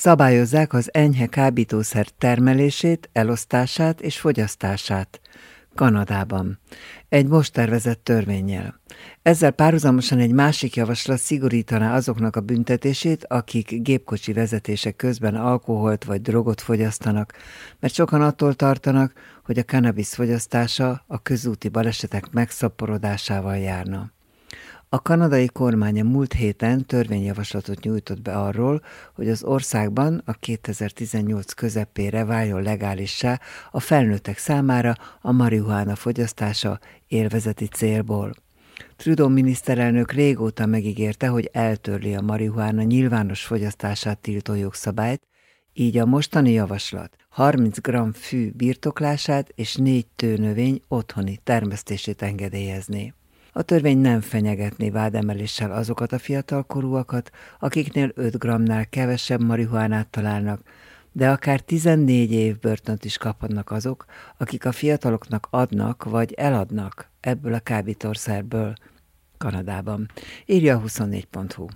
Szabályozzák az enyhe kábítószer termelését, elosztását és fogyasztását Kanadában. Egy most tervezett törvénnyel. Ezzel párhuzamosan egy másik javaslat szigorítaná azoknak a büntetését, akik gépkocsi vezetése közben alkoholt vagy drogot fogyasztanak, mert sokan attól tartanak, hogy a kannabisz fogyasztása a közúti balesetek megszaporodásával járna. A kanadai kormány a múlt héten törvényjavaslatot nyújtott be arról, hogy az országban a 2018 közepére váljon legálissá a felnőttek számára a marihuána fogyasztása élvezeti célból. Trudeau miniszterelnök régóta megígérte, hogy eltörli a marihuána nyilvános fogyasztását tiltó jogszabályt, így a mostani javaslat 30 g fű birtoklását és 4 tőnövény otthoni termesztését engedélyezné. A törvény nem fenyegetné vádemeléssel azokat a fiatalkorúakat, akiknél 5 g-nál kevesebb marihuánát találnak, de akár 14 év börtönt is kaphatnak azok, akik a fiataloknak adnak vagy eladnak ebből a kábítószerből Kanadában, írja a 24.hu.